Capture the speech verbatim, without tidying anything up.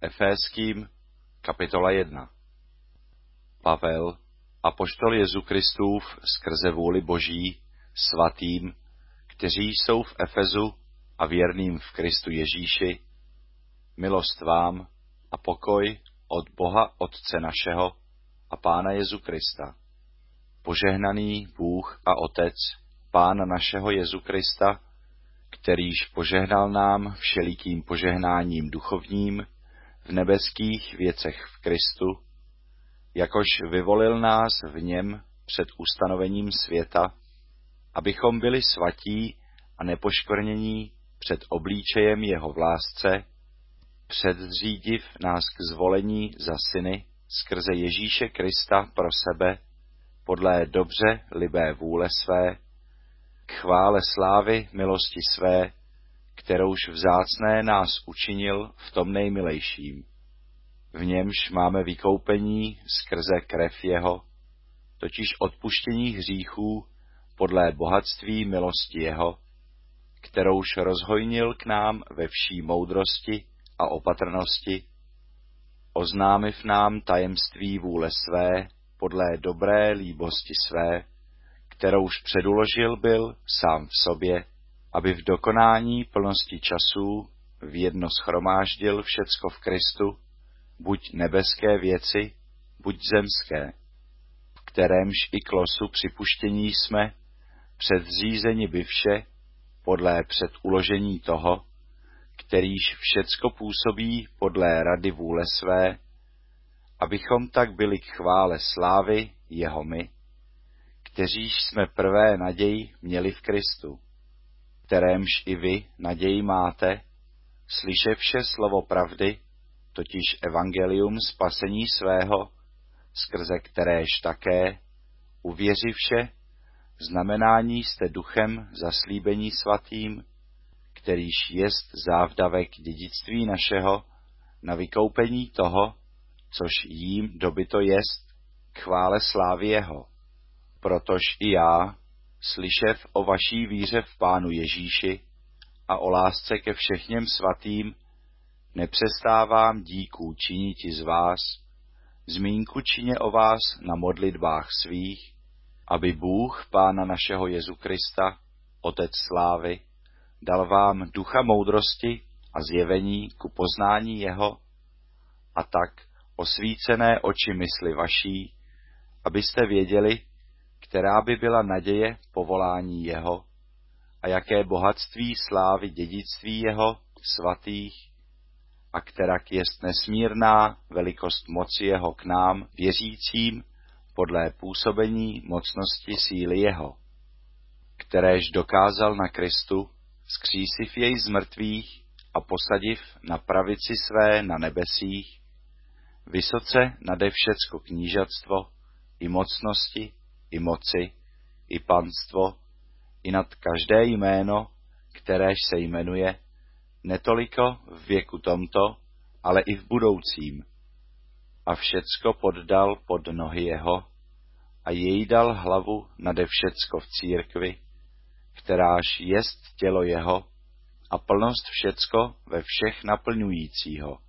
Eféským, kapitola jedna. Pavel, apoštol Jezu Kristův skrze vůli Boží, svatým, kteří jsou v Efezu a věrným v Kristu Ježíši, milost vám a pokoj od Boha Otce našeho a Pána Jezu Krista. Požehnaný Bůh a Otec, Pána našeho Jezu Krista, kterýž požehnal nám všelikým požehnáním duchovním v nebeských věcech v Kristu, jakož vyvolil nás v něm před ustanovením světa, abychom byli svatí a nepoškvrnění před obličejem jeho v lásce, předzřídiv nás k zvolení za syny skrze Ježíše Krista pro sebe, podle dobře libé vůle své, k chvále slávy milosti své, kterouž vzácné nás učinil v tom nejmilejším. V němž máme vykoupení skrze krev jeho, totiž odpuštění hříchů podle bohatství milosti jeho, kterouž rozhojnil k nám ve vší moudrosti a opatrnosti, oznámiv nám tajemství vůle své podle dobré líbosti své, kterouž předuložil byl sám v sobě, aby v dokonání plnosti časů v jedno shromáždil všecko v Kristu, buď nebeské věci, buď zemské, v kterémž i k losu připuštění jsme, předzřízeni byvše, podle předuložení toho, kterýž všecko působí podle rady vůle své, abychom tak byli k chvále slávy jeho my, kteříž jsme prvé naději měli v Kristu, kterémž i vy naději máte, slyševše slovo pravdy, totiž evangelium spasení svého, skrze kteréž také, uvěřivše, znamenání jste duchem zaslíbení svatým, kterýž jest závdavek dědictví našeho na vykoupení toho, což jím dobyto jest, k chvále slávy jeho. Protož i já, slyšev o vaší víře v Pánu Ježíši a o lásce ke všechněm svatým, nepřestávám díků činiti z vás, zmínku čině o vás na modlitbách svých, aby Bůh Pána našeho Jezu Krista, Otec slávy, dal vám ducha moudrosti a zjevení ku poznání jeho, a tak osvícené oči mysli vaší, abyste věděli, která by byla naděje povolání jeho a jaké bohatství slávy dědictví jeho svatých a kterak jest nesmírná velikost moci jeho k nám věřícím podle působení mocnosti síly jeho, kteréž dokázal na Kristu, vzkřísiv jej z mrtvých a posadiv na pravici své na nebesích, vysoce nade všecko knížatstvo, i mocnosti, i moci, i panstvo, i nad každé jméno, kteréž se jmenuje, netoliko v věku tomto, ale i v budoucím. A všecko poddal pod nohy jeho a jej dal hlavu nade všecko v církvi, kteráž jest tělo jeho a plnost všecko ve všech naplňujícího.